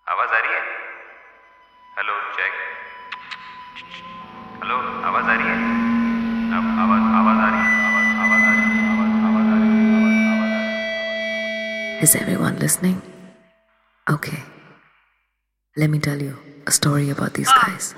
आवाज आ रही है? Hello check. हेलो आवाज आ रही है? आवाज आवाज आ रही है? आवाज आ रही है? आवाज आ रही है? आवाज आ रही है? Is everyone listening? Okay. Let me tell you a story about these guys.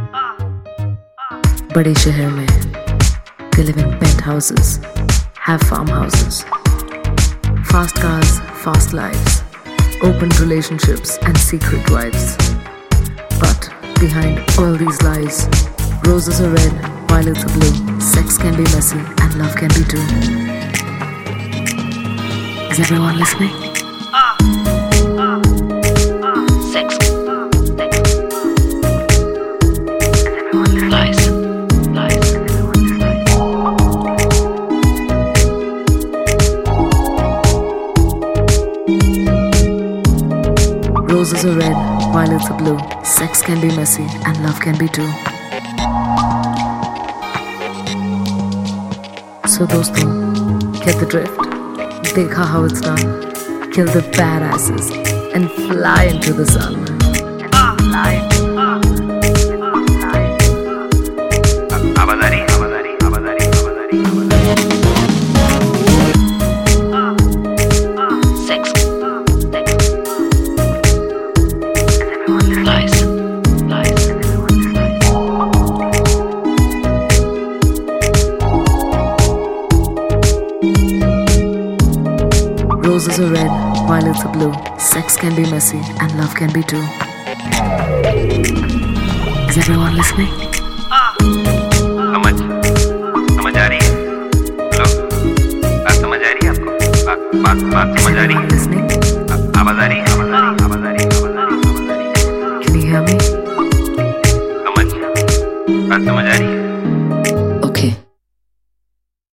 बड़े शहर में they live in penthouses, have farmhouses, fast cars, fast lives, open relationships and secret wives. But behind all these lies, roses are red, violets are blue, sex can be messy and love can be too. Is everyone listening? Sex. Lies. Roses are red, violets are blue, sex can be messy and love can be too. So दोस्तों, get the drift. Dekha how it's done. Kill the badasses and fly into the sun. आवाज आ रही है? आवाज आ रही है? आवाज आ रही है? आवाज आ रही है? आवाज आ रही है? Sex. Lies. Roses are red, violets are blue, sex can be messy and love can be too. Is everyone listening? समझ आ रही है? हेलो बात समझ आ रही है आपको? बात समझ आ रही है? Listening? आवाज आ रही है?